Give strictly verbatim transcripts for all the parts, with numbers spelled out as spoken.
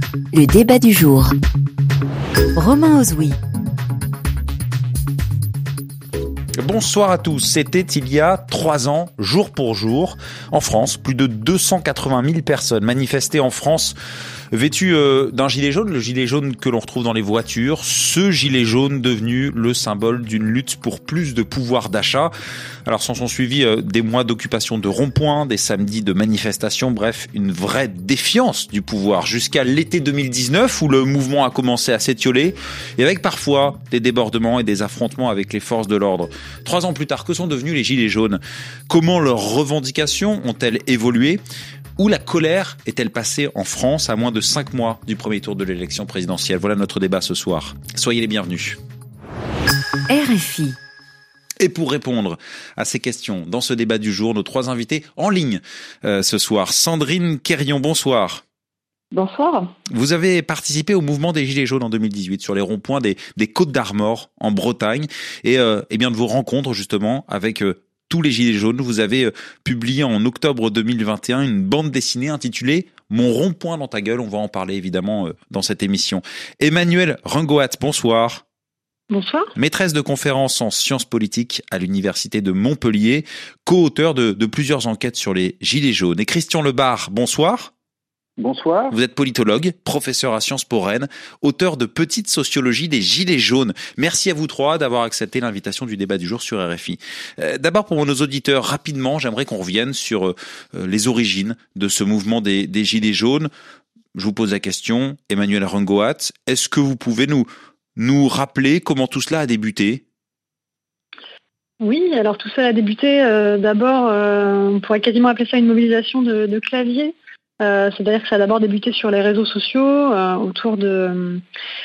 Le débat du jour. Romain Ozoui. Bonsoir à tous. C'était il y a trois ans, jour pour jour, en France. Plus de deux cent quatre-vingt mille personnes manifestaient en France, vêtues euh, d'un gilet jaune, le gilet jaune que l'on retrouve dans les voitures. Ce gilet jaune devenu le symbole d'une lutte pour plus de pouvoir d'achat. Alors s'en sont suivis euh, des mois d'occupation de ronds-points, des samedis de manifestations, bref, une vraie défiance du pouvoir. Jusqu'à l'été deux mille dix-neuf où le mouvement a commencé à s'étioler et avec parfois des débordements et des affrontements avec les forces de l'ordre. Trois ans plus tard, que sont devenus les Gilets jaunes ? Comment leurs revendications ont-elles évolué ? Où la colère est-elle passée en France à moins de cinq mois du premier tour de l'élection présidentielle ? Voilà notre débat ce soir. Soyez les bienvenus. R F I. Et pour répondre à ces questions, dans ce débat du jour, nos trois invités en ligne euh, ce soir. Sandrine Quérion, bonsoir. Bonsoir. Vous avez participé au mouvement des Gilets jaunes en deux mille dix-huit sur les ronds-points des, des Côtes d'Armor en Bretagne et, euh, et bien de vos rencontres justement avec euh, tous les Gilets jaunes. Vous avez euh, publié en octobre deux mille vingt et un une bande dessinée intitulée « Mon rond-point dans ta gueule ». On va en parler évidemment euh, dans cette émission. Emmanuelle Rengoat, bonsoir. Bonsoir. Maîtresse de conférences en sciences politiques à l'université de Montpellier, co-auteur de, de plusieurs enquêtes sur les Gilets jaunes. Et Christian Lebar, bonsoir. Bonsoir. Vous êtes politologue, professeur à Sciences Po Rennes, auteur de Petite sociologie des Gilets jaunes. Merci à vous trois d'avoir accepté l'invitation du débat du jour sur R F I. Euh, d'abord, pour nos auditeurs, rapidement, j'aimerais qu'on revienne sur euh, les origines de ce mouvement des, des Gilets jaunes. Je vous pose la question, Emmanuelle Rengoat, est-ce que vous pouvez nous, nous rappeler comment tout cela a débuté ? Oui, alors tout cela a débuté euh, d'abord, euh, on pourrait quasiment appeler ça une mobilisation de, de clavier. Euh, c'est-à-dire que ça a d'abord débuté sur les réseaux sociaux, euh, autour de,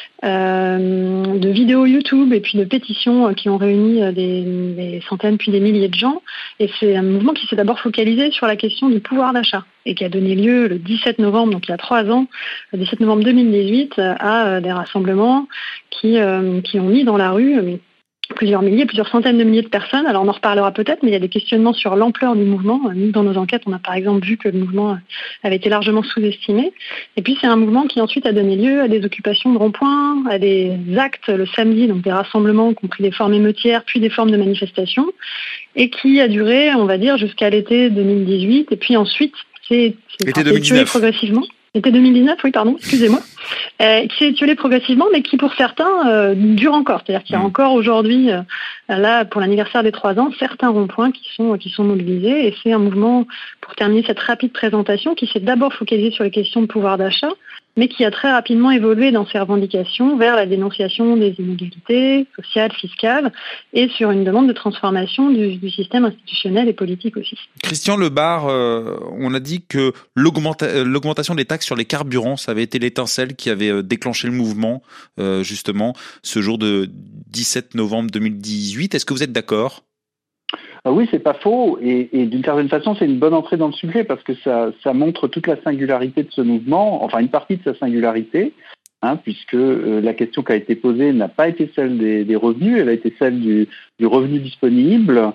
euh, de vidéos YouTube et puis de pétitions euh, qui ont réuni euh, des, des centaines puis des milliers de gens. Et c'est un mouvement qui s'est d'abord focalisé sur la question du pouvoir d'achat et qui a donné lieu le dix-sept novembre, donc il y a trois ans, le dix-sept novembre deux mille dix-huit, à euh, des rassemblements qui, euh, qui ont mis dans la rue euh, plusieurs milliers, plusieurs centaines de milliers de personnes. Alors on en reparlera peut-être, mais il y a des questionnements sur l'ampleur du mouvement. Nous, dans nos enquêtes, on a par exemple vu que le mouvement avait été largement sous-estimé. Et puis c'est un mouvement qui ensuite a donné lieu à des occupations de ronds-points, à des actes le samedi, donc des rassemblements qui ont pris des formes émeutières, puis des formes de manifestations, et qui a duré, on va dire, jusqu'à l'été deux mille dix-huit. Et puis ensuite, c'est, c'est L'été deux mille dix-neuf. progressivement. L'été deux mille dix-neuf, oui, pardon, excusez-moi, euh, qui s'est étiolé progressivement, mais qui pour certains euh, dure encore. C'est-à-dire qu'il y a encore aujourd'hui, euh, là, pour l'anniversaire des trois ans, certains ronds-points qui sont qui sont mobilisés. Et c'est un mouvement, pour terminer cette rapide présentation, qui s'est d'abord focalisé sur les questions de pouvoir d'achat, mais qui a très rapidement évolué dans ses revendications vers la dénonciation des inégalités sociales, fiscales, et sur une demande de transformation du, du système institutionnel et politique aussi. Christian Lebar, euh, on a dit que l'augmenta- l'augmentation des taxes sur les carburants, ça avait été l'étincelle qui avait déclenché le mouvement, euh, justement, ce jour de dix-sept novembre deux mille dix-huit. Est-ce que vous êtes d'accord ? Ah oui, c'est pas faux, et, et d'une certaine façon, c'est une bonne entrée dans le sujet parce que ça, ça montre toute la singularité de ce mouvement, enfin une partie de sa singularité, hein, puisque euh, la question qui a été posée n'a pas été celle des, des revenus, elle a été celle du, du revenu disponible.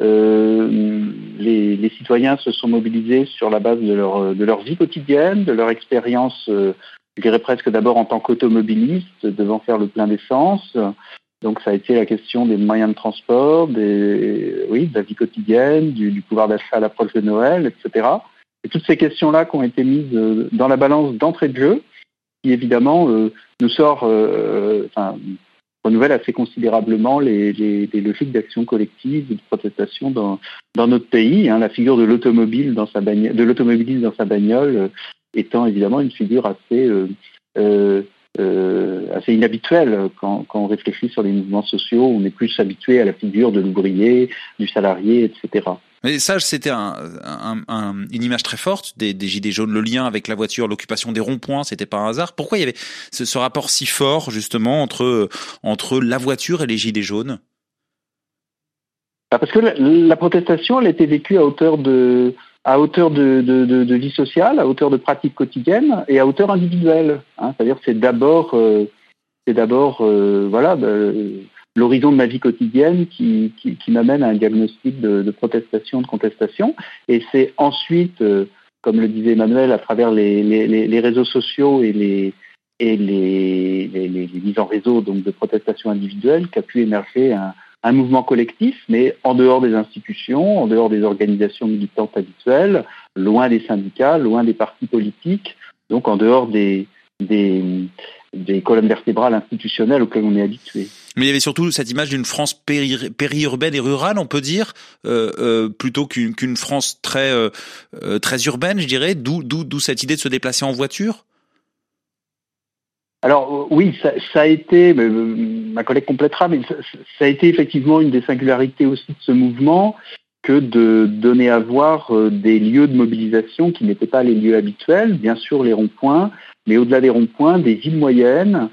Euh, les, les citoyens se sont mobilisés sur la base de leur, de leur vie quotidienne, de leur expérience, euh, je dirais presque d'abord en tant qu'automobiliste, devant faire le plein d'essence. Donc ça a été la question des moyens de transport, des, oui, de la vie quotidienne, du, du pouvoir d'achat à l'approche de Noël, et cetera. Et toutes ces questions-là qui ont été mises dans la balance d'entrée de jeu, qui évidemment euh, nous sort, euh, enfin, renouvelle assez considérablement les, les, les logiques d'action collective et de protestation dans, dans notre pays. Hein, la figure de l'automobile dans sa bagnole, de l'automobiliste dans sa bagnole euh, étant évidemment une figure assez euh, euh, Euh, assez inhabituel quand, quand on réfléchit sur les mouvements sociaux. On est plus habitué à la figure de l'ouvrier, du salarié, et cetera. Mais ça, c'était un, un, un, une image très forte des, des Gilets jaunes, le lien avec la voiture, l'occupation des ronds-points, c'était pas un hasard. Pourquoi il y avait ce, ce rapport si fort, justement, entre, entre la voiture et les Gilets jaunes ? Parce que la, la protestation, elle a été vécue à hauteur de... à hauteur de, de, de, de vie sociale, à hauteur de pratiques quotidiennes et à hauteur individuelle. Hein. C'est-à-dire que c'est d'abord, euh, c'est d'abord euh, voilà, euh, l'horizon de ma vie quotidienne qui, qui, qui m'amène à un diagnostic de, de protestation, de contestation. Et c'est ensuite, euh, comme le disait Emmanuel, à travers les, les, les réseaux sociaux et les et les, les, les, les mises en réseau donc de protestation individuelle qu'a pu émerger un, un mouvement collectif, mais en dehors des institutions, en dehors des organisations militantes habituelles, loin des syndicats, loin des partis politiques, donc en dehors des, des, des colonnes vertébrales institutionnelles auxquelles on est habitué. Mais il y avait surtout cette image d'une France péri- périurbaine et rurale, on peut dire, euh, euh, plutôt qu'une, qu'une France très, euh, très urbaine, je dirais, d'où, d'où, d'où cette idée de se déplacer en voiture. Alors oui, ça, ça a été, mais, ma collègue complétera, mais ça, ça a été effectivement une des singularités aussi de ce mouvement que de donner à voir des lieux de mobilisation qui n'étaient pas les lieux habituels, bien sûr les ronds-points, mais au-delà des ronds-points, des villes moyennes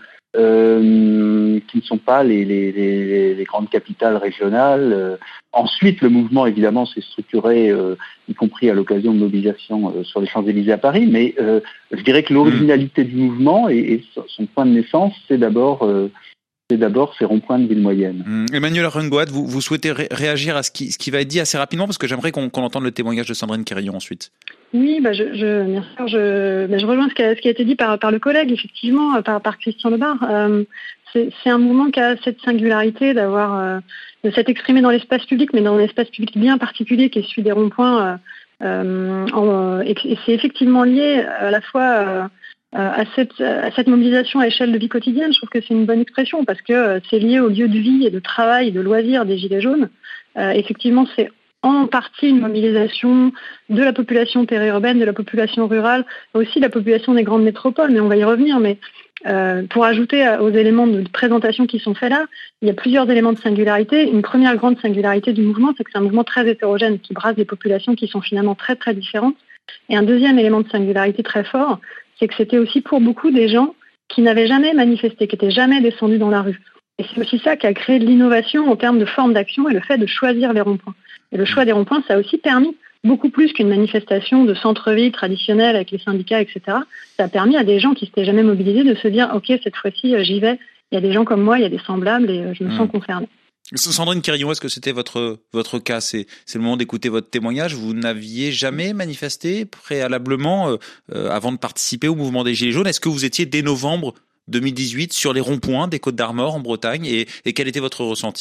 euh, qui ne sont pas les, les, les, les grandes capitales régionales. Euh, ensuite, le mouvement, évidemment, s'est structuré, euh, y compris à l'occasion de mobilisations euh, sur les Champs-Élysées à Paris, mais euh, je dirais que l'originalité mmh. du mouvement et, et son point de naissance, c'est d'abord... Euh, c'est d'abord ces ronds-points de ville moyenne. Mmh. Emmanuel Rungoat, vous, vous souhaitez ré- réagir à ce qui, ce qui va être dit assez rapidement, parce que j'aimerais qu'on, qu'on entende le témoignage de Sandrine Quérillon ensuite. Oui, bah je, je, bien sûr, je, bah je rejoins ce qui, a, ce qui a été dit par, par le collègue, effectivement, par, par Christian Lebar. Euh, c'est, c'est un mouvement qui a cette singularité d'avoir, euh, de s'être exprimé dans l'espace public, mais dans un espace public bien particulier qui est celui des ronds-points. Euh, en, et, et c'est effectivement lié à la fois euh, à cette, à cette mobilisation à échelle de vie quotidienne. Je trouve que c'est une bonne expression parce que c'est lié au lieu de vie et de travail et de loisirs des Gilets jaunes. Euh, effectivement, c'est en partie une mobilisation de la population périurbaine, de la population rurale, aussi de la population des grandes métropoles, mais on va y revenir. Mais euh, pour ajouter aux éléments de présentation qui sont faits là, il y a plusieurs éléments de singularité. Une première grande singularité du mouvement, c'est que c'est un mouvement très hétérogène qui brasse des populations qui sont finalement très très différentes. Et un deuxième élément de singularité très fort, c'est que c'était aussi pour beaucoup des gens qui n'avaient jamais manifesté, qui n'étaient jamais descendus dans la rue. Et c'est aussi ça qui a créé de l'innovation en termes de forme d'action et le fait de choisir les ronds-points. Et le choix des ronds-points, ça a aussi permis, beaucoup plus qu'une manifestation de centre-ville traditionnelle avec les syndicats, et cetera, ça a permis à des gens qui ne s'étaient jamais mobilisés de se dire « Ok, cette fois-ci, j'y vais, il y a des gens comme moi, il y a des semblables et je me mmh. sens concerné ». Sandrine Quérillon, est-ce que c'était votre votre cas ? C'est c'est le moment d'écouter votre témoignage. Vous n'aviez jamais manifesté préalablement euh, euh, avant de participer au mouvement des Gilets jaunes. Est-ce que vous étiez dès novembre deux mille dix-huit sur les ronds-points des Côtes d'Armor en Bretagne et, et quel était votre ressenti ?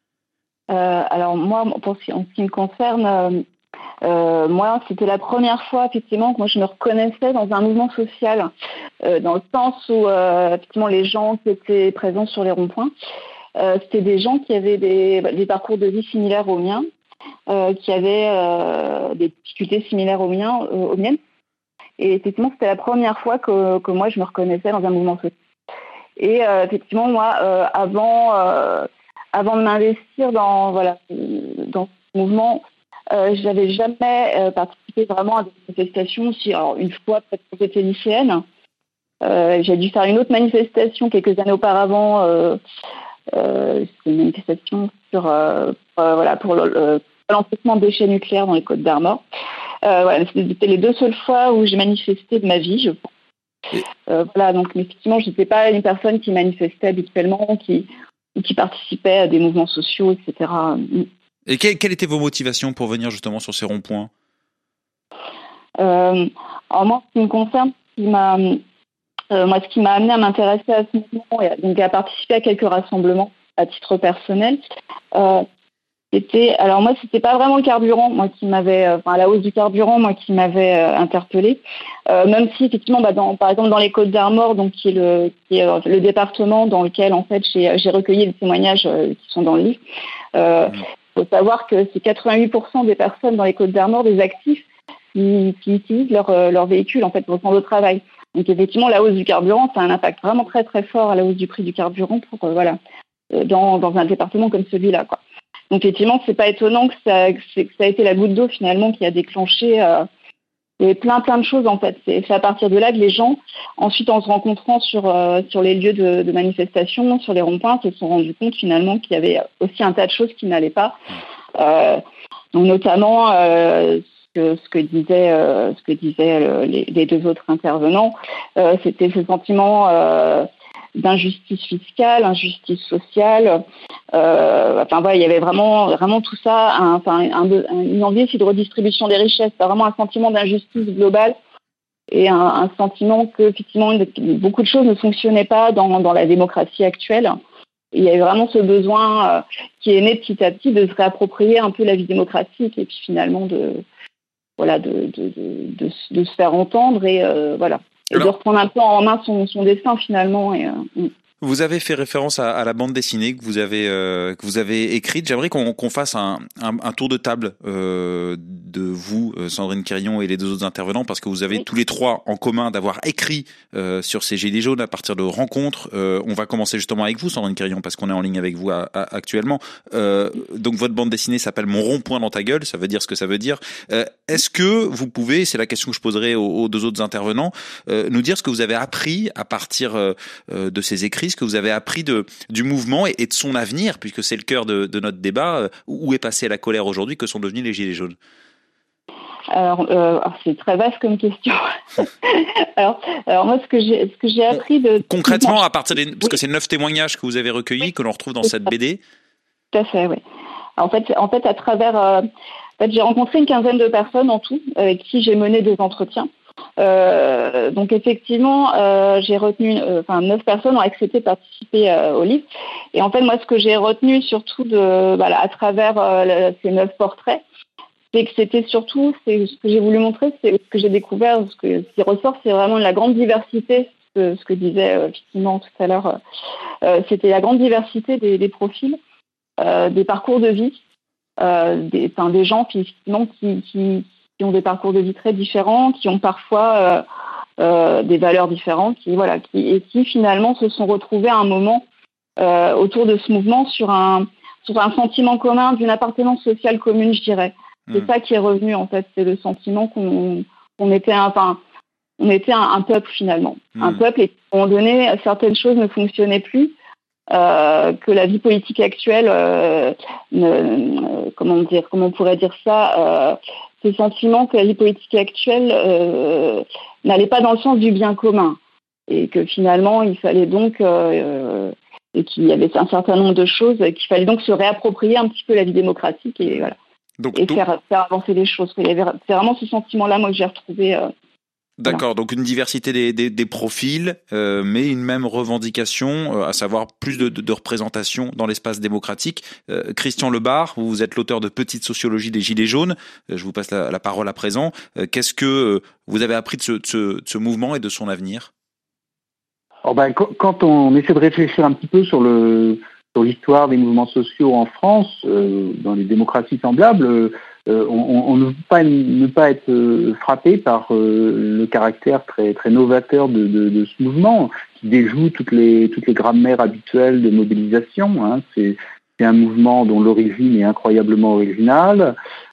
euh, Alors moi, pour ce, en ce qui me concerne, euh, euh, moi c'était la première fois effectivement que moi je me reconnaissais dans un mouvement social, euh, dans le sens où euh, effectivement les gens qui étaient présents sur les ronds-points. Euh, c'était des gens qui avaient des, des parcours de vie similaires aux miens, euh, qui avaient euh, des difficultés similaires aux, miens, euh, aux miennes. Et effectivement, c'était la première fois que, que moi, je me reconnaissais dans un mouvement social. Et euh, effectivement, moi, euh, avant, euh, avant de m'investir dans, voilà, dans ce mouvement, euh, je n'avais jamais euh, participé vraiment à des manifestations. Si, alors, une fois, peut-être que j'étais lycéenne, euh, j'ai dû faire une autre manifestation quelques années auparavant. Euh, Euh, c'est une manifestation sur, euh, euh, voilà, pour le, le, l'enfouissement de déchets nucléaires dans les Côtes d'Armor. Euh, voilà, c'était les deux seules fois où j'ai manifesté de ma vie, je pense. Euh, voilà, donc effectivement, je n'étais pas une personne qui manifestait habituellement, qui, qui participait à des mouvements sociaux, et cetera. Et que, quelles étaient vos motivations pour venir justement sur ces ronds-points ? euh, Alors moi, ce qui me concerne, ce qui m'a... Euh, moi, ce qui m'a amené à m'intéresser à ce mouvement et à, donc à participer à quelques rassemblements à titre personnel, euh, c'était, alors moi, c'était pas vraiment le carburant, moi qui m'avait, euh, enfin la hausse du carburant, moi qui m'avait euh, interpellée. Euh, même si effectivement, bah, dans, par exemple dans les Côtes d'Armor, donc qui est le, qui est, euh, le département dans lequel en fait j'ai, j'ai recueilli les témoignages euh, qui sont dans le livre. Euh, mmh. Faut savoir que c'est quatre-vingt-huit pour cent des personnes dans les Côtes d'Armor, des actifs, qui, qui utilisent leur, euh, leur véhicule en fait pour le travail. Donc effectivement, la hausse du carburant, ça a un impact vraiment très très fort à la hausse du prix du carburant pour euh, voilà dans, dans un département comme celui-là, quoi. Donc effectivement, c'est pas étonnant que ça, que, c'est, que ça a été la goutte d'eau finalement qui a déclenché euh, et plein plein de choses en fait. C'est, c'est à partir de là que les gens, ensuite en se rencontrant sur euh, sur les lieux de, de manifestation, sur les ronds-points, se sont rendus compte finalement qu'il y avait aussi un tas de choses qui n'allaient pas. Euh, donc notamment euh, Que, ce que disaient, euh, ce que disaient le, les, les deux autres intervenants, euh, c'était ce sentiment euh, d'injustice fiscale, injustice sociale, Euh, enfin voilà, il y avait vraiment, vraiment tout ça, un, enfin un, un, une envie aussi de redistribution des richesses, c'est vraiment un sentiment d'injustice globale et un, un sentiment que effectivement beaucoup de choses ne fonctionnaient pas dans, dans la démocratie actuelle. Et il y avait vraiment ce besoin euh, qui est né petit à petit de se réapproprier un peu la vie démocratique et puis finalement de voilà de de, de, de, de se faire entendre et euh, voilà et Alors, de reprendre un peu en main son, son destin finalement et euh, Vous avez fait référence à, à la bande dessinée que vous avez euh, que vous avez écrite. J'aimerais qu'on, qu'on fasse un, un, un tour de table euh, de vous, Sandrine Quirion, et les deux autres intervenants, parce que vous avez oui. tous les trois en commun d'avoir écrit euh, sur ces Gilets jaunes à partir de rencontres. Euh, on va commencer justement avec vous, Sandrine Quirion, parce qu'on est en ligne avec vous à, à, actuellement. Euh, donc votre bande dessinée s'appelle Mon rond-point dans ta gueule. Ça veut dire ce que ça veut dire. Euh, est-ce que vous pouvez, c'est la question que je poserai aux, aux deux autres intervenants, euh, nous dire ce que vous avez appris à partir euh, de ces écrits, ce que vous avez appris de, du mouvement et, et de son avenir, puisque c'est le cœur de, de notre débat. Euh, où est passée la colère aujourd'hui? Que sont devenus les Gilets jaunes? Alors, euh, alors c'est très vaste comme question. alors, alors moi, ce que j'ai, ce que j'ai appris de concrètement à partir des, parce oui. que c'est neuf témoignages que vous avez recueillis oui. que l'on retrouve dans cette B D. Tout à fait, oui. En fait, en fait, à travers, euh, en fait, j'ai rencontré une quinzaine de personnes en tout avec qui j'ai mené des entretiens. Euh, donc effectivement, euh, j'ai retenu, euh, enfin neuf personnes ont accepté de participer euh, au livre. Et en fait, moi, ce que j'ai retenu surtout de, voilà, à travers euh, le, ces neuf portraits, c'est que c'était surtout, c'est ce que j'ai voulu montrer, c'est ce que j'ai découvert, ce, que, ce qui ressort, c'est vraiment la grande diversité, ce que, ce que disait euh, effectivement tout à l'heure. Euh, c'était la grande diversité des, des profils, euh, des parcours de vie, euh, des, enfin, des gens qui, effectivement, qui, qui qui ont des parcours de vie très différents, qui ont parfois euh, euh, des valeurs différentes, qui voilà, qui et qui finalement se sont retrouvés à un moment euh, autour de ce mouvement sur un sur un sentiment commun d'une appartenance sociale commune, je dirais. C'est mmh. ça qui est revenu en fait, c'est le sentiment qu'on qu'on était un, enfin on était un, un peuple finalement, mmh. un peuple et à un moment donné certaines choses ne fonctionnaient plus. Euh, que la vie politique actuelle, euh, ne, euh, comment dire, comment on pourrait dire ça, euh, ce sentiment que la vie politique actuelle euh, n'allait pas dans le sens du bien commun et que finalement il fallait donc euh, et qu'il y avait un certain nombre de choses qu'il fallait donc se réapproprier un petit peu la vie démocratique et voilà donc, et tout... faire, faire avancer les choses. Il y avait, c'est vraiment ce sentiment-là moi que j'ai retrouvé. Euh, D'accord, voilà. Donc une diversité des, des, des profils, euh, mais une même revendication, euh, à savoir plus de, de, de représentation dans l'espace démocratique. Euh, Christian Lebar, vous, vous êtes l'auteur de Petite sociologie des Gilets jaunes. Euh, je vous passe la, la parole à présent. Euh, qu'est-ce que euh, vous avez appris de ce, de, ce, de ce mouvement et de son avenir? Oh ben, quand on essaie de réfléchir un petit peu sur le sur l'histoire des mouvements sociaux en France, euh, dans les démocraties semblables, euh, Euh, on, on ne peut pas ne pas être euh, frappé par euh, le caractère très très novateur de, de, de ce mouvement qui déjoue toutes les toutes les grammaires habituelles de mobilisation. Hein. C'est, c'est un mouvement dont l'origine est incroyablement originale.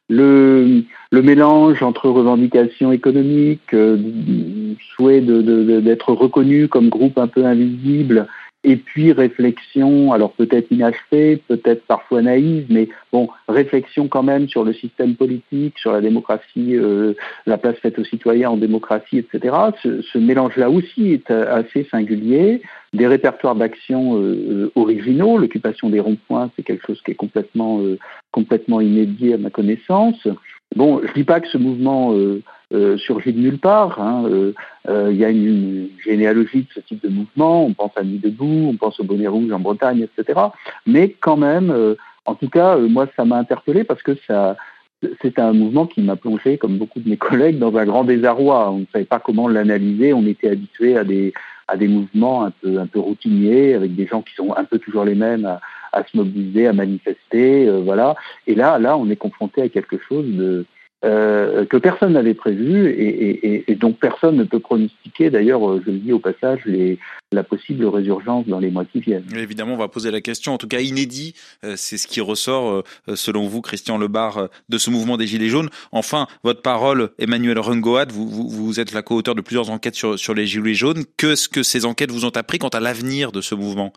Le, le mélange entre revendications économiques, euh, souhait de, de, de, d'être reconnu comme groupe un peu invisible, et puis réflexion, alors peut-être inachevée, peut-être parfois naïve, mais bon, réflexion quand même sur le système politique, sur la démocratie, euh, la place faite aux citoyens en démocratie, et cetera. Ce, ce mélange-là aussi est assez singulier. Des répertoires d'action euh, originaux, l'occupation des ronds-points, c'est quelque chose qui est complètement, euh, complètement inédit à ma connaissance. Bon, je dis pas que ce mouvement euh, euh, surgit de nulle part. Hein. Euh, euh, il y a une, une généalogie de ce type de mouvement. On pense à Nuit debout, on pense au Bonnet rouge en Bretagne, et cetera. Mais quand même, euh, en tout cas, euh, moi, ça m'a interpellé parce que ça, c'est un mouvement qui m'a plongé, comme beaucoup de mes collègues, dans un grand désarroi. On ne savait pas comment l'analyser. On était habitué à des à des mouvements un peu un peu routiniers, avec des gens qui sont un peu toujours les mêmes à, à se mobiliser, à manifester, euh, voilà. Et là, là, on est confronté à quelque chose de euh, que personne n'avait prévu et, et, et donc personne ne peut pronostiquer. D'ailleurs, je le dis au passage, les, la possible résurgence dans les mois qui viennent. Évidemment, on va poser la question. En tout cas, inédit, euh, c'est ce qui ressort, euh, selon vous, Christian Lebar, euh, de ce mouvement des Gilets jaunes. Enfin, votre parole, Emmanuel Rungoat, vous, vous, vous êtes la co-auteur de plusieurs enquêtes sur, sur les Gilets jaunes. Qu'est-ce que ces enquêtes vous ont appris quant à l'avenir de ce mouvement?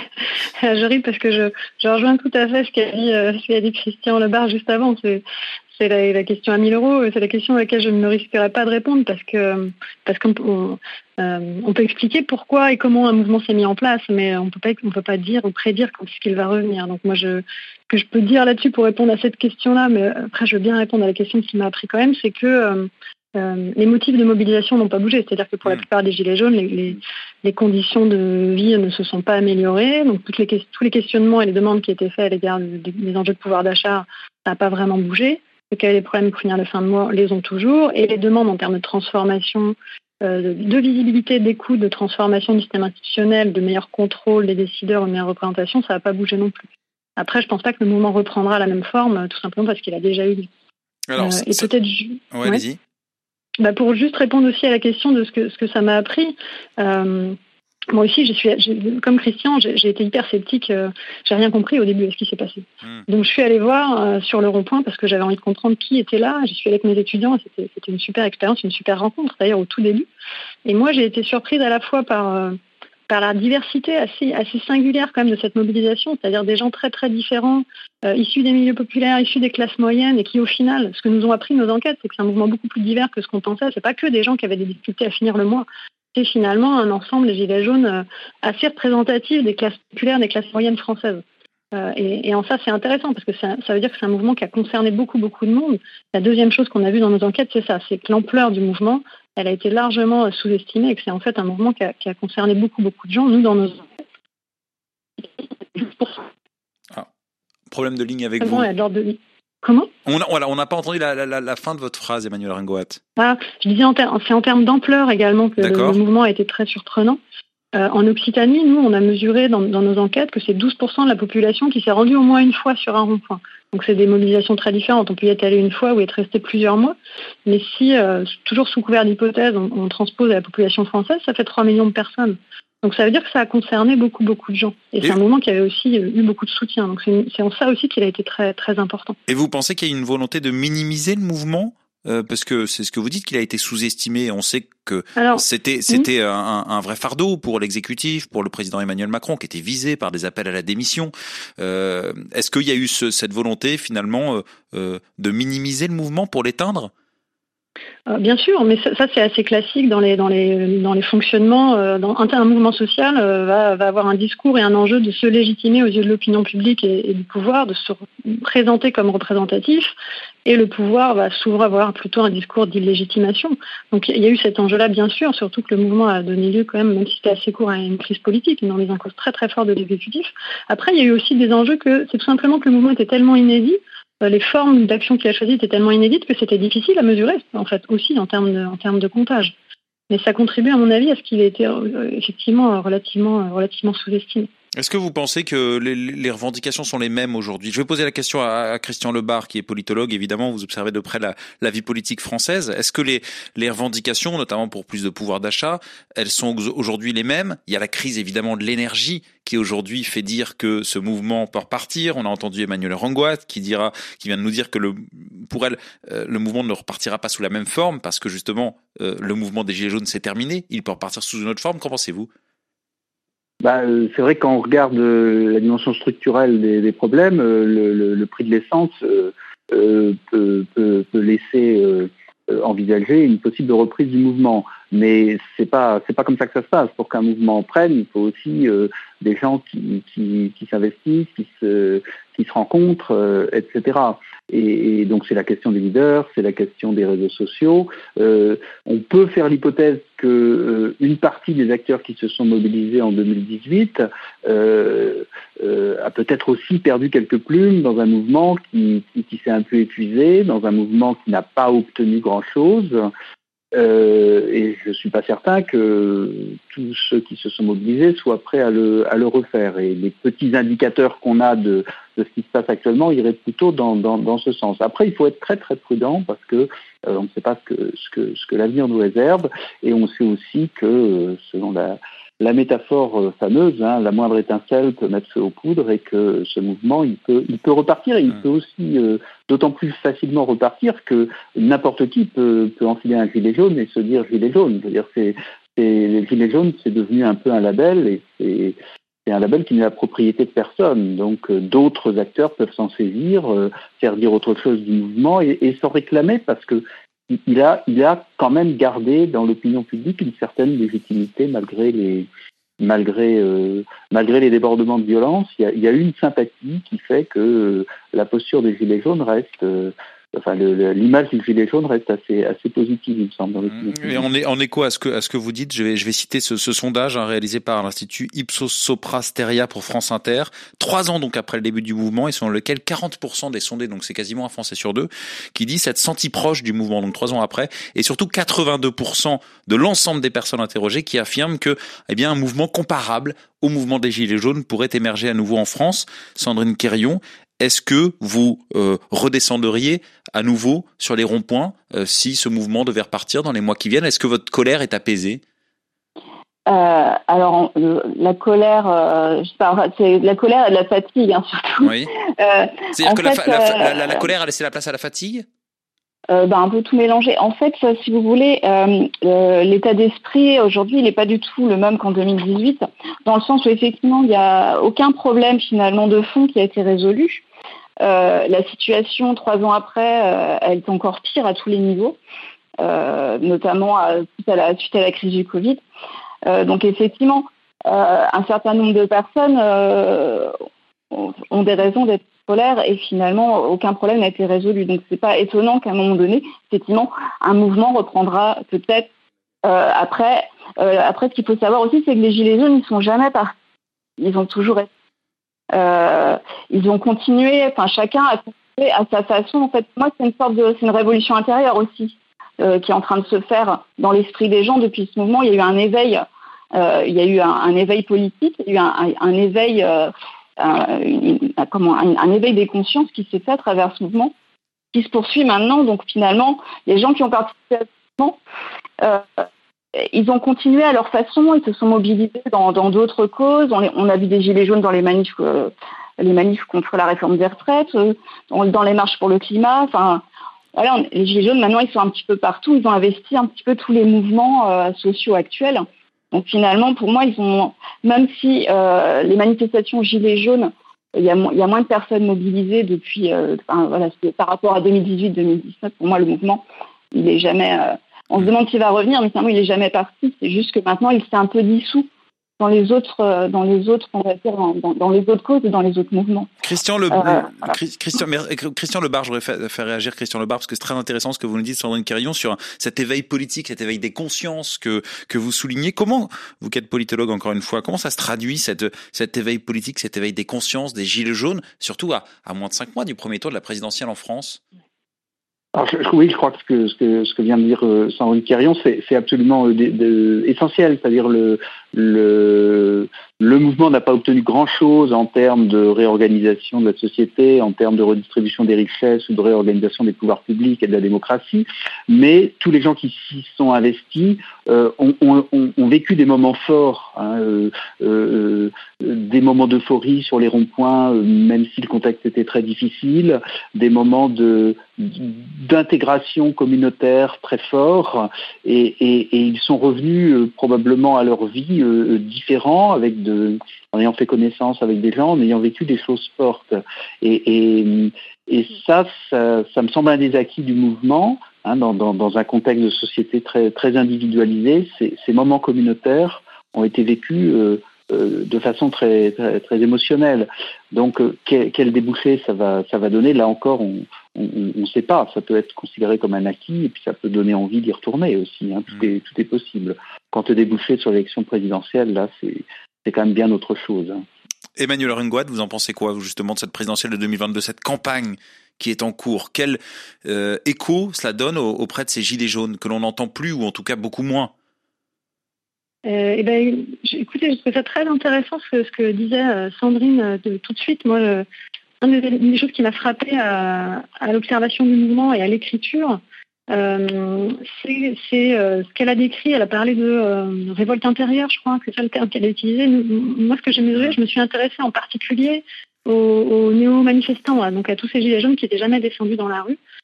Je ris parce que je, je rejoins tout à fait ce qu'a dit, euh, ce qu'a dit Christian Lebar juste avant. C'est, c'est la, la question à mille euros. C'est la question à laquelle je ne me risquerais pas de répondre parce que parce qu'on on, euh, on peut expliquer pourquoi et comment un mouvement s'est mis en place, mais on peut pas on peut pas dire ou prédire quand est-ce qu'il va revenir. Donc moi, je ce que je peux dire là-dessus pour répondre à cette question-là, mais après je veux bien répondre à la question qui m'a appris quand même, c'est que euh, Euh, les motifs de mobilisation n'ont pas bougé, c'est-à-dire que pour la plupart des gilets jaunes, les, les, les conditions de vie ne se sont pas améliorées, donc toutes les, tous les questionnements et les demandes qui étaient faits à l'égard des, des enjeux de pouvoir d'achat, ça n'a pas vraiment bougé. Ceux qui avaient des problèmes pour finir le fin de mois les ont toujours, et les demandes en termes de transformation, euh, de, de visibilité, d'écoute, de transformation du système institutionnel, de meilleur contrôle des décideurs, de meilleure représentation, ça n'a pas bougé non plus. Après, je ne pense pas que le mouvement reprendra la même forme, tout simplement parce qu'il a déjà eu lieu. Alors, euh, et ça... peut-être... Ouais, ouais. Allez-y. Bah pour juste répondre aussi à la question de ce que ce que ça m'a appris, euh, moi aussi, je suis, je, comme Christian, j'ai, j'ai été hyper sceptique. Euh, j'ai rien compris au début de ce qui s'est passé. Mmh. Donc je suis allée voir euh, sur le rond-point parce que j'avais envie de comprendre qui était là. J'y suis allée avec mes étudiants. Et c'était, c'était une super expérience, une super rencontre d'ailleurs au tout début. Et moi, j'ai été surprise à la fois par euh, par la diversité assez assez singulière quand même de cette mobilisation, c'est-à-dire des gens très très différents, euh, issus des milieux populaires, issus des classes moyennes, et qui au final, ce que nous ont appris nos enquêtes, c'est que c'est un mouvement beaucoup plus divers que ce qu'on pensait. C'est pas que des gens qui avaient des difficultés à finir le mois, c'est finalement un ensemble, les gilets jaunes, euh, assez représentatif des classes populaires, des classes moyennes françaises. Euh, et, et en ça, c'est intéressant parce que ça, ça veut dire que c'est un mouvement qui a concerné beaucoup beaucoup de monde. La deuxième chose qu'on a vue dans nos enquêtes, c'est ça, c'est que l'ampleur du mouvement, elle a été largement sous-estimée et que c'est en fait un mouvement qui a, qui a concerné beaucoup, beaucoup de gens. Nous, dans nos enquêtes... Ah, problème de ligne avec ah, vous. bon, de... Comment ? On n'a voilà, on n'a pas entendu la, la, la fin de votre phrase, Emmanuelle Ringoat. Ah, je disais, en ter... c'est en termes d'ampleur également que le, le mouvement a été très surprenant. Euh, en Occitanie, nous, on a mesuré dans, dans nos enquêtes que c'est douze pour cent de la population qui s'est rendue au moins une fois sur un rond-point. Donc c'est des mobilisations très différentes. On peut y être allé une fois ou être resté plusieurs mois. Mais si, euh, toujours sous couvert d'hypothèse, on, on transpose à la population française, ça fait trois millions de personnes. Donc ça veut dire que ça a concerné beaucoup, beaucoup de gens. Et, et c'est un mouvement qui avait aussi eu beaucoup de soutien. Donc c'est, c'est en ça aussi qu'il a été très, très important. Et vous pensez qu'il y a une volonté de minimiser le mouvement ? Euh, parce que c'est ce que vous dites, qu'il a été sous-estimé. On sait que Alors, c'était c'était mmh. un, un vrai fardeau pour l'exécutif, pour le président Emmanuel Macron, qui était visé par des appels à la démission. Euh, est-ce qu'il y a eu ce, cette volonté finalement euh, euh, de minimiser le mouvement pour l'éteindre ? Euh, bien sûr, mais ça, ça c'est assez classique dans les dans les dans les fonctionnements. Euh, dans, un, un mouvement social euh, va va avoir un discours et un enjeu de se légitimer aux yeux de l'opinion publique et, et du pouvoir, de se présenter comme représentatif. Et le pouvoir va souvent avoir plutôt un discours d'illégitimation. Donc il y a eu cet enjeu-là, bien sûr, surtout que le mouvement a donné lieu quand même, même si c'était assez court, à une crise politique, une remise en cause très très forte de l'exécutif. Après, il y a eu aussi des enjeux que c'est tout simplement que le mouvement était tellement inédit, les formes d'action qu'il a choisies étaient tellement inédites que c'était difficile à mesurer, en fait, aussi en termes de, en termes de comptage. Mais ça contribue, à mon avis, à ce qu'il ait été euh, effectivement relativement, euh, relativement sous-estimé. Est-ce que vous pensez que les, les revendications sont les mêmes aujourd'hui ? Je vais poser la question à, à Christian Lebar, qui est politologue. Évidemment, vous observez de près la, la vie politique française. Est-ce que les, les revendications, notamment pour plus de pouvoir d'achat, elles sont aujourd'hui les mêmes ? Il y a la crise, évidemment, de l'énergie qui aujourd'hui fait dire que ce mouvement peut repartir. On a entendu Emmanuelle Ringoat qui dira, qui vient de nous dire que le, pour elle, euh, le mouvement ne repartira pas sous la même forme parce que justement, euh, le mouvement des Gilets jaunes s'est terminé. Il peut repartir sous une autre forme. Qu'en pensez-vous ? Bah, c'est vrai que quand on regarde euh, la dimension structurelle des, des problèmes, euh, le, le, le prix de l'essence euh, euh, peut, peut, peut laisser euh, envisager une possible reprise du mouvement. Mais c'est pas c'est pas comme ça que ça se passe. Pour qu'un mouvement prenne, il faut aussi euh, des gens qui, qui, qui s'investissent, qui se qui se rencontrent, euh, et cetera. Et, et donc c'est la question des leaders, c'est la question des réseaux sociaux. Euh, on peut faire l'hypothèse que euh, une partie des acteurs qui se sont mobilisés en deux mille dix-huit euh, euh, a peut-être aussi perdu quelques plumes dans un mouvement qui, qui, qui s'est un peu épuisé, dans un mouvement qui n'a pas obtenu grand-chose. Euh, et je suis pas certain que tous ceux qui se sont mobilisés soient prêts à le, à le refaire. Et les petits indicateurs qu'on a de, de ce qui se passe actuellement iraient plutôt dans, dans, dans ce sens. Après, il faut être très très prudent parce que euh, on ne sait pas ce que, ce que, ce que l'avenir nous réserve, et on sait aussi que, euh, selon la La métaphore fameuse, hein, la moindre étincelle peut mettre feu aux poudres, et que ce mouvement, il peut, il peut repartir, et il peut aussi euh, d'autant plus facilement repartir que n'importe qui peut, peut enfiler un gilet jaune et se dire gilet jaune. Je veux dire, c'est, c'est, les gilets jaunes, c'est devenu un peu un label, et c'est, c'est un label qui n'est la propriété de personne. Donc euh, d'autres acteurs peuvent s'en saisir, euh, faire dire autre chose du mouvement et, et s'en réclamer parce que il a, il a quand même gardé dans l'opinion publique une certaine légitimité malgré les, malgré, euh, malgré les débordements de violence. Il y a, il y a eu une sympathie qui fait que euh, la posture des Gilets jaunes reste... Euh, Enfin, le, le, l'image du gilet jaune reste assez, assez positive, il me semble. Dans le Et on est en écho à ce que, à ce que vous dites. Je vais, je vais citer ce, ce sondage hein, réalisé par l'Institut Ipsos Sopra Steria pour France Inter. Trois ans donc après le début du mouvement, et selon lequel quarante pour cent des sondés, donc c'est quasiment un Français sur deux, qui dit s'être senti proche du mouvement. Donc trois ans après, et surtout quatre-vingt-deux pour cent de l'ensemble des personnes interrogées qui affirment que, eh bien, un mouvement comparable au mouvement des Gilets jaunes pourrait émerger à nouveau en France. Sandrine Quérion, est-ce que vous euh, redescenderiez à nouveau sur les ronds-points euh, si ce mouvement devait repartir dans les mois qui viennent? Est-ce que votre colère est apaisée? euh, Alors, euh, la colère, euh, je sais pas, c'est de la colère et de la fatigue, hein, surtout. Oui. Euh, C'est-à-dire que fait, la, fa- euh, la, la, la colère a laissé la place à la fatigue? Euh, ben, un peu tout mélangé. En fait, si vous voulez, euh, euh, l'état d'esprit aujourd'hui, il n'est pas du tout le même qu'en deux mille dix-huit, dans le sens où effectivement, il n'y a aucun problème finalement de fond qui a été résolu. Euh, la situation, trois ans après, euh, elle est encore pire à tous les niveaux, euh, notamment à, suite, à la, suite à la crise du Covid. Euh, donc effectivement, euh, un certain nombre de personnes euh, ont, ont des raisons d'être colère et finalement aucun problème n'a été résolu. Donc c'est pas étonnant qu'à un moment donné, effectivement, un mouvement reprendra peut-être euh, après. Euh, après, ce qu'il faut savoir aussi, c'est que les Gilets jaunes, ils sont jamais partis. Ils ont toujours été. Euh, ils ont continué. Enfin, chacun a continué à sa façon. En fait, moi, c'est une sorte de, c'est une révolution intérieure aussi euh, qui est en train de se faire dans l'esprit des gens depuis ce mouvement. Il y a eu un éveil. Euh, il y a eu un, un éveil politique. Il y a eu un, un, un éveil. Euh, Un, une, un, comment, un, un éveil des consciences qui s'est fait à travers ce mouvement, qui se poursuit maintenant. Donc finalement, les gens qui ont participé à ce mouvement, euh, ils ont continué à leur façon, ils se sont mobilisés dans, dans d'autres causes. On, les, on a vu des gilets jaunes dans les manifs, euh, les manifs contre la réforme des retraites, euh, dans, dans les marches pour le climat. Enfin, voilà, on, les gilets jaunes maintenant, ils sont un petit peu partout. Ils ont investi un petit peu tous les mouvements euh, sociaux actuels. Donc finalement, pour moi, ils ont, même si euh, les manifestations gilets jaunes, il y a, il y a moins de personnes mobilisées depuis, euh, enfin, voilà, c'est par rapport à deux mille dix-huit deux mille dix-neuf. Pour moi, le mouvement, il est jamais. Euh, on se demande s'il va revenir, mais finalement, il est jamais parti. C'est juste que maintenant, il s'est un peu dissous dans les autres, euh, dans les autres, on va dire, dans, dans les autres causes et dans les autres mouvements. Christian Le, euh, voilà. Christian, Christian Lebar, je voudrais faire, faire réagir Christian Lebar parce que c'est très intéressant ce que vous nous dites, Sandrine Quérion, sur cet éveil politique, cet éveil des consciences que que vous soulignez. Comment, vous qui êtes politologue encore une fois, comment ça se traduit cette cet éveil politique, cet éveil des consciences, des gilets jaunes, surtout à à moins de cinq mois du premier tour de la présidentielle en France? Alors, je, oui, je crois que ce que, ce que, ce que vient de dire euh, Sandrine Quérion, c'est, c'est absolument euh, de, de, essentiel. C'est-à-dire le, le, le mouvement n'a pas obtenu grand-chose en termes de réorganisation de la société, en termes de redistribution des richesses ou de réorganisation des pouvoirs publics et de la démocratie, mais tous les gens qui s'y sont investis euh, ont, ont, ont vécu des moments forts, hein, euh, euh, des moments d'euphorie sur les ronds-points, euh, même si le contexte était très difficile, des moments de d'intégration communautaire très fort et, et, et ils sont revenus euh, probablement à leur vie euh, différents avec de, en ayant fait connaissance avec des gens, en ayant vécu des choses fortes et, et, et ça, ça ça me semble un des acquis du mouvement, hein, dans, dans, dans un contexte de société très, très individualisé. Ces, ces moments communautaires ont été vécus euh, euh, de façon très, très, très émotionnelle. Donc euh, quel, quel débouché ça va, ça va donner, là encore on on ne sait pas, ça peut être considéré comme un acquis et puis ça peut donner envie d'y retourner aussi, hein. tout, est, tout est possible. Quant au débouché sur l'élection présidentielle, là c'est, c'est quand même bien autre chose. Hein. Emmanuel Rungoat, vous en pensez quoi justement de cette présidentielle de deux mille vingt-deux, cette campagne qui est en cours? Quel euh, écho cela donne auprès de ces gilets jaunes que l'on n'entend plus ou en tout cas beaucoup moins? Euh, eh ben, écoutez, je trouve ça très intéressant ce que, ce que disait Sandrine de, tout de suite. Moi, je, une des, des choses qui m'a frappée à, à l'observation du mouvement et à l'écriture, euh, c'est, c'est euh, ce qu'elle a décrit. Elle a parlé de euh, révolte intérieure, je crois que c'est ça le terme qu'elle a utilisé. Moi, ce que j'ai mesuré, je me suis intéressée en particulier aux, aux néo-manifestants, donc à tous ces gilets jaunes qui n'étaient jamais descendus dans la rue.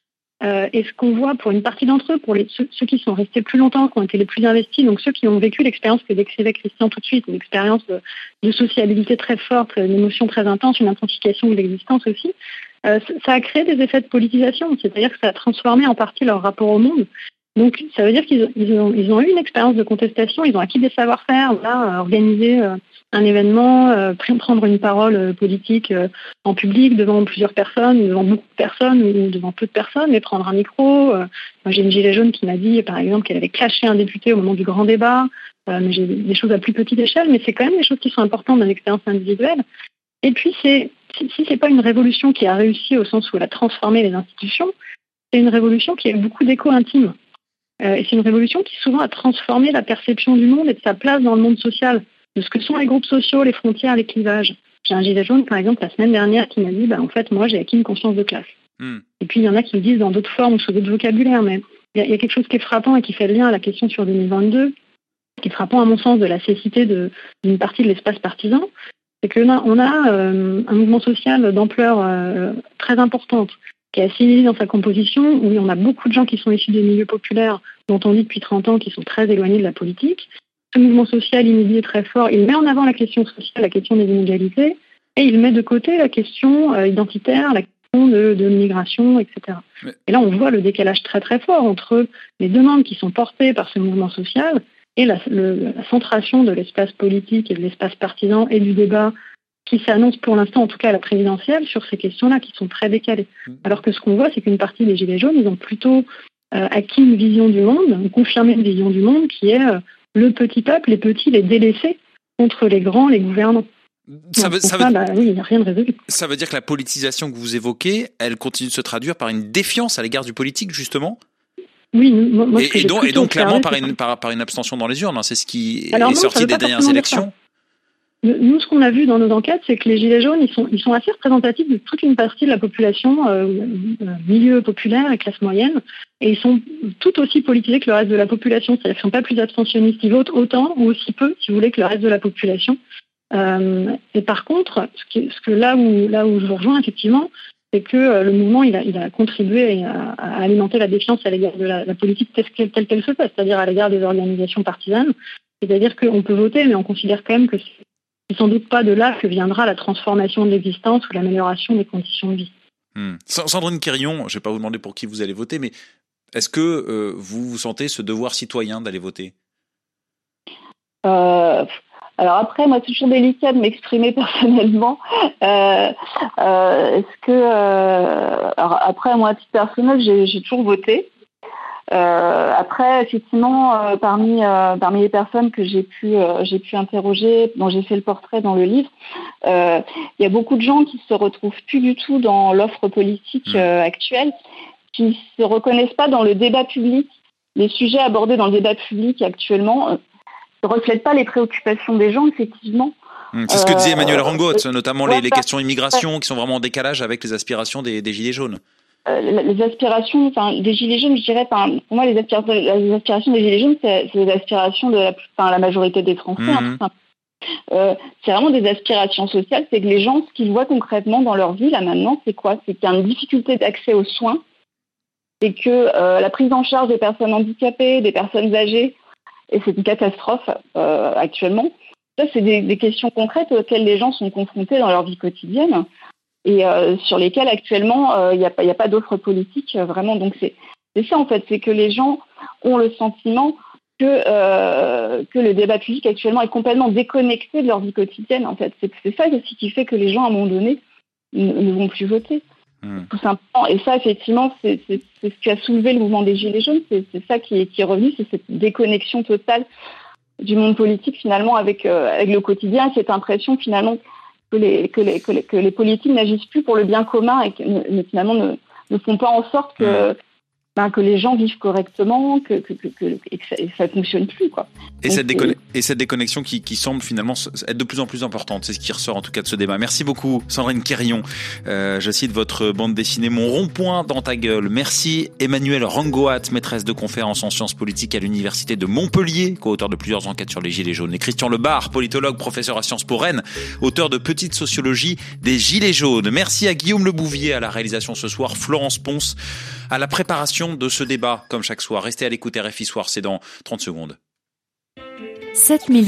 Euh, et ce qu'on voit pour une partie d'entre eux, pour les, ceux, ceux qui sont restés plus longtemps, qui ont été les plus investis, donc ceux qui ont vécu l'expérience que décrivait Christian tout de suite, une expérience de, de sociabilité très forte, une émotion très intense, une intensification de l'existence aussi, euh, ça a créé des effets de politisation, c'est-à-dire que ça a transformé en partie leur rapport au monde. Donc ça veut dire qu'ils ils ont, ils ont eu une expérience de contestation, ils ont acquis des savoir-faire, là, organiser euh, un événement, euh, prendre une parole euh, politique euh, en public devant plusieurs personnes, devant beaucoup de personnes ou devant peu de personnes, mais prendre un micro. Euh, moi j'ai une gilet jaune qui m'a dit par exemple qu'elle avait clashé un député au moment du grand débat, euh, mais j'ai des choses à plus petite échelle, mais c'est quand même des choses qui sont importantes dans l'expérience individuelle. Et puis c'est, si, si c'est pas une révolution qui a réussi au sens où elle a transformé les institutions, c'est une révolution qui a eu beaucoup d'écho intime. Euh, et c'est une révolution qui souvent a transformé la perception du monde et de sa place dans le monde social, de ce que sont les groupes sociaux, les frontières, les clivages. J'ai un gilet jaune, par exemple, la semaine dernière, qui m'a dit bah, « en fait, moi, j'ai acquis une conscience de classe mmh. ». Et puis, il y en a qui le disent dans d'autres formes ou sous d'autres vocabulaires, mais il y, y a quelque chose qui est frappant et qui fait le lien à la question sur deux mille vingt-deux, qui est frappant à mon sens de la cécité de, d'une partie de l'espace partisan, c'est qu'on a, on a euh, un mouvement social d'ampleur euh, très importante, qui est assimilé dans sa composition, où on a beaucoup de gens qui sont issus des milieux populaires, dont on dit depuis trente ans qu'ils sont très éloignés de la politique. Ce mouvement social inédit est très fort. Il met en avant la question sociale, la question des inégalités, et il met de côté la question euh, identitaire, la question de, de l'immigration, et cetera. Mais... Et là, on voit le décalage très très fort entre les demandes qui sont portées par ce mouvement social et la, le, la centration de l'espace politique et de l'espace partisan et du débat qui s'annonce pour l'instant, en tout cas à la présidentielle, sur ces questions-là qui sont très décalées. Alors que ce qu'on voit, c'est qu'une partie des Gilets jaunes, ils ont plutôt euh, acquis une vision du monde, confirmé une vision du monde qui est euh, le petit peuple, les petits, les délaissés, contre les grands, les gouvernants. Ça veut, ça, ça, veut, bah, oui, il n'y a rien de résolu. Ça veut dire que la politisation que vous évoquez, elle continue de se traduire par une défiance à l'égard du politique, justement ? Oui, moi, moi, et, et donc, et donc clairement par une, par, par une abstention dans les urnes, hein, c'est ce qui Alors est non, sorti des dernières élections. Nous, ce qu'on a vu dans nos enquêtes, c'est que les Gilets jaunes, ils sont, ils sont assez représentatifs de toute une partie de la population, euh, euh, milieu populaire et classe moyenne, et ils sont tout aussi politisés que le reste de la population, c'est-à-dire qu'ils ne sont pas plus abstentionnistes, ils votent autant ou aussi peu, si vous voulez, que le reste de la population. Euh, et par contre, ce, qui, ce que là où, là où je vous rejoins, effectivement, c'est que euh, le mouvement, il a, il a contribué à, à alimenter la défiance à l'égard de la, la politique telle qu'elle, telle qu'elle se fait, c'est-à-dire à l'égard des organisations partisanes, c'est-à-dire qu'on peut voter, mais on considère quand même que c'est C'est sans doute pas de là que viendra la transformation de l'existence ou l'amélioration des conditions de vie. Hum. Sandrine Quirion, je ne vais pas vous demander pour qui vous allez voter, mais est-ce que euh, vous vous sentez ce devoir citoyen d'aller voter ? euh, Alors après, moi, c'est toujours délicat de m'exprimer personnellement. Euh, euh, est-ce que... Euh, alors après, moi, à titre personnel, j'ai, j'ai toujours voté. Euh, après, effectivement, euh, parmi euh, parmi les personnes que j'ai pu euh, j'ai pu interroger, dont j'ai fait le portrait dans le livre, euh, il y a beaucoup de gens qui se retrouvent plus du tout dans l'offre politique euh, actuelle, qui se reconnaissent pas dans le débat public. Les sujets abordés dans le débat public actuellement euh, ne reflètent pas les préoccupations des gens, effectivement. C'est ce que disait Emmanuel Rangot, euh, notamment ouais, les, les questions immigration qui sont vraiment en décalage avec les aspirations des, des Gilets jaunes. Les aspirations, enfin, des Gilets jaunes, je dirais, enfin, pour moi, les aspirations, les aspirations des Gilets jaunes, c'est, c'est les aspirations de la, enfin, la majorité des Français. Mmh. Hein, euh, c'est vraiment des aspirations sociales. C'est que les gens, ce qu'ils voient concrètement dans leur vie, là, maintenant, c'est quoi ? C'est qu'il y a une difficulté d'accès aux soins. C'est que euh, la prise en charge des personnes handicapées, des personnes âgées, et c'est une catastrophe euh, actuellement. Ça, c'est des, des questions concrètes auxquelles les gens sont confrontés dans leur vie quotidienne. Et euh, sur lesquels actuellement il euh, n'y a, a pas d'offre politique euh, vraiment. Donc c'est, c'est ça en fait, c'est que les gens ont le sentiment que euh, que le débat public actuellement est complètement déconnecté de leur vie quotidienne en fait. C'est, c'est ça aussi qui fait que les gens à un moment donné ne, ne vont plus voter. Mmh. Tout simplement. Et ça effectivement c'est, c'est, c'est ce qui a soulevé le mouvement des Gilets jaunes. C'est, c'est ça qui est, qui est revenu, c'est cette déconnexion totale du monde politique finalement avec euh, avec le quotidien, cette impression finalement que les, que les, que les, que les politiques n'agissent plus pour le bien commun et que ne, finalement ne, ne font pas en sorte que, ben, que les gens vivent correctement, que, que, que, que, et que ça ne fonctionne plus, quoi. Et, Donc, cette déconne- et cette déconnexion qui, qui semble finalement être de plus en plus importante, c'est ce qui ressort en tout cas de ce débat. Merci beaucoup Sandrine Quérillon. Euh, je cite votre bande dessinée Mon rond-point dans ta gueule. Merci Emmanuelle Rangoat, maîtresse de conférences en sciences politiques à l'université de Montpellier, co-auteur de plusieurs enquêtes sur les Gilets jaunes. Et Christian Lebar, politologue, professeur à Sciences Po Rennes, auteur de Petite sociologie des Gilets jaunes. Merci à Guillaume Lebouvier à la réalisation ce soir, Florence Ponce à la préparation de ce débat comme chaque soir. Restez à l'écoute, R F I Soir, c'est dans trente secondes. sept mille